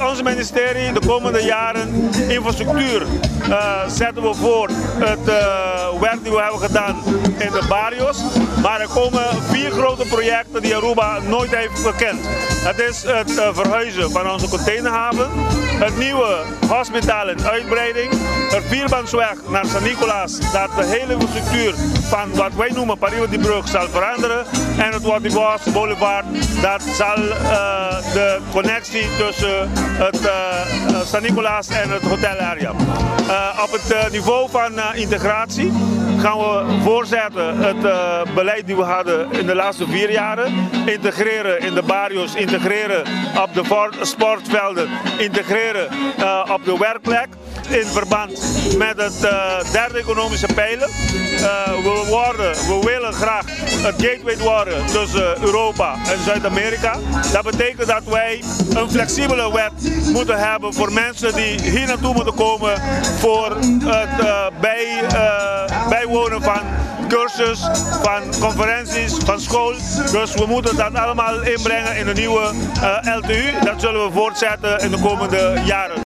onze ministerie de komende jaren infrastructuur zetten we voor het werk die we hebben gedaan in de barrios. Maar er komen 4 grote projecten die Aruba nooit heeft gekend. Het is het verhuizen van onze containerhaven, het nieuwe hospitaal in uitbreiding, het vierbansweg naar San Nicolas, dat de hele infrastructuur van wat wij noemen Paris die brug zal veranderen, en het Wattibos Boulevard, dat zal de connectie tussen het San Nicolas en het hotel area. Op het niveau van integratie gaan we voortzetten het beleid die we hadden in de laatste 4 jaren. Integreren in de barrios, integreren op de sportvelden, integreren op de werkplek. In verband met het derde economische pijler. We willen graag het gateway worden tussen Europa en Zuid-Amerika. Dat betekent dat wij een flexibele wet moeten hebben voor mensen die hier naartoe moeten komen voor het bijwonen van cursus, van conferenties, van school. Dus we moeten dat allemaal inbrengen in de nieuwe LTU. Dat zullen we voortzetten in de komende jaren.